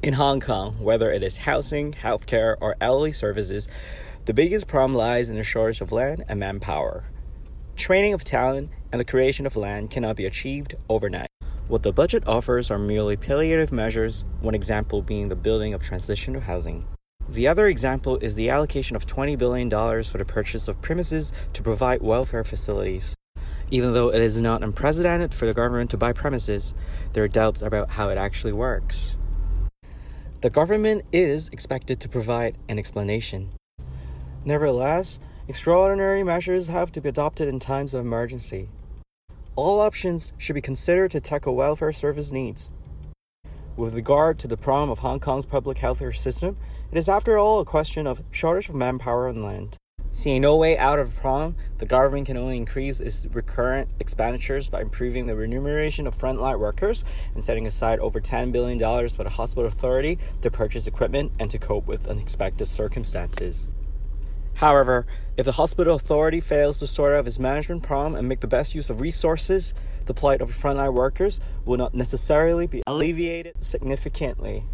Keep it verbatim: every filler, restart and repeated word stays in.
In Hong Kong, whether it is housing, healthcare, or elderly services, the biggest problem lies in the shortage of land and manpower. Training of talent and the creation of land cannot be achieved overnight. What the budget offers are merely palliative measures, one example being the building of transitional housing. The other example is the allocation of twenty billion dollars for the purchase of premises to provide welfare facilities. Even though it is not unprecedented for the government to buy premises, there are doubts about how it actually works. The government is expected to provide an explanation. Nevertheless, extraordinary measures have to be adopted in times of emergency. All options should be considered to tackle welfare service needs. With regard to the problem of Hong Kong's public healthcare system, it is after all a question of shortage of manpower and land. Seeing no way out of the problem, the government can only increase its recurrent expenditures by improving the remuneration of frontline workers and setting aside over ten billion dollars for the hospital authority to purchase equipment and to cope with unexpected circumstances. However, if the hospital authority fails to sort out its management problem and make the best use of resources, the plight of frontline workers will not necessarily be alleviated significantly.